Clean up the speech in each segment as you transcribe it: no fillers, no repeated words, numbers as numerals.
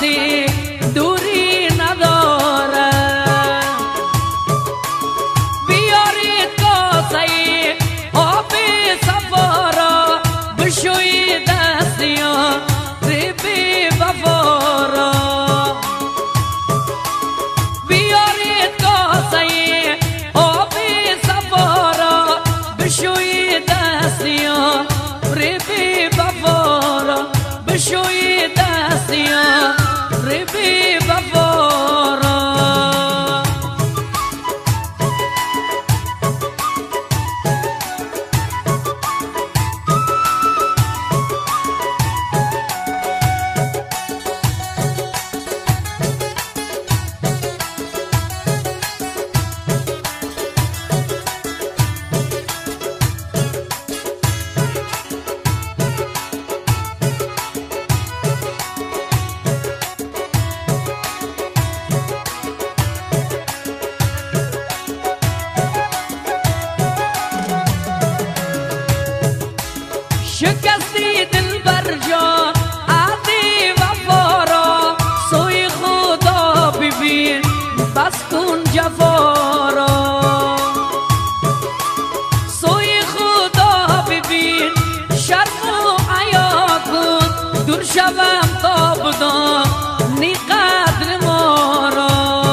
طاقتی دوری نداره. بیارید کاسه آب صفا را بشوی دستیان بی وفا را. بیارید کاسه آب صفا را بشوی دستیان بی وفا را. بشوی دستیان بی وفا را. شکستی دل بر جان عهد وفا را. سوی خدا ببین بس کن جفا را. سوی خدا ببین شرم و حیا کن. دور شوم تا بدانی قدر ما را.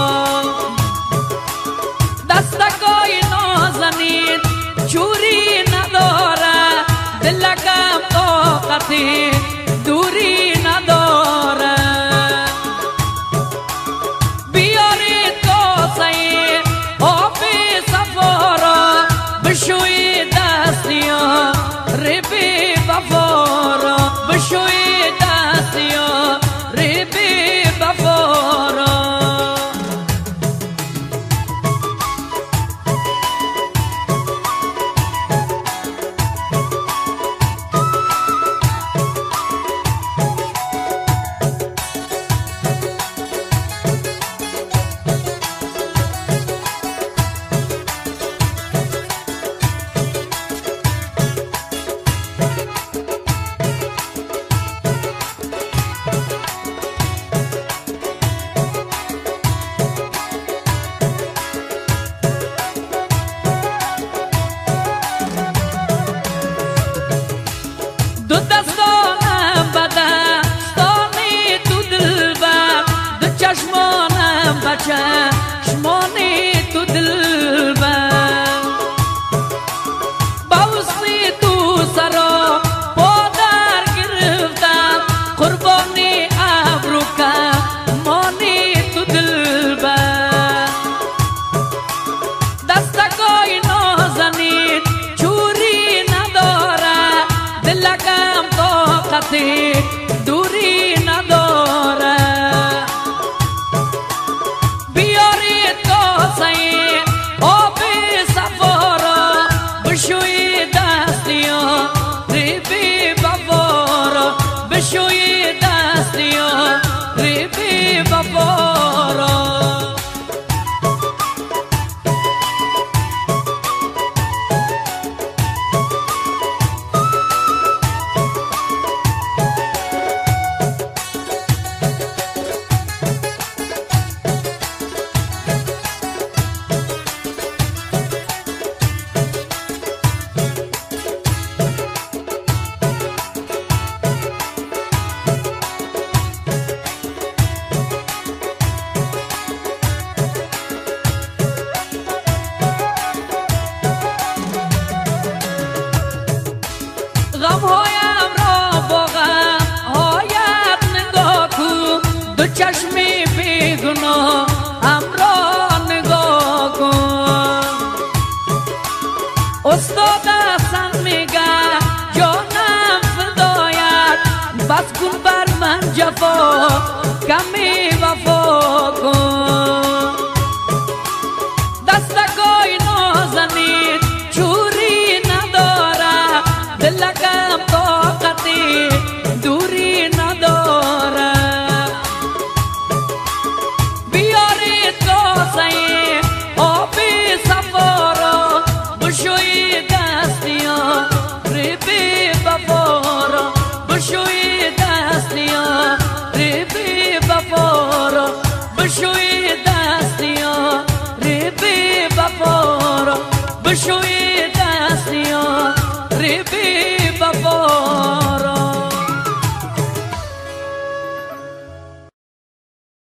دستکای نازنین چوری نداره. دلکم طاقتی دوری نداره. بیارید کاسه آب صفا را بشوی دستیان بی وفا را. بشوی دستیان بی وفا را. دو دستانم به دستانی تو دلبر. دو چشمانم به چشمانی تو دلبر. با وصلی تو سرا پادر گرفتم. قربانی ابرو کمانی تو دلبر. دستکای نازنین چوری نداره. دلکم طاقتی دوری نداره. بیار حبيبي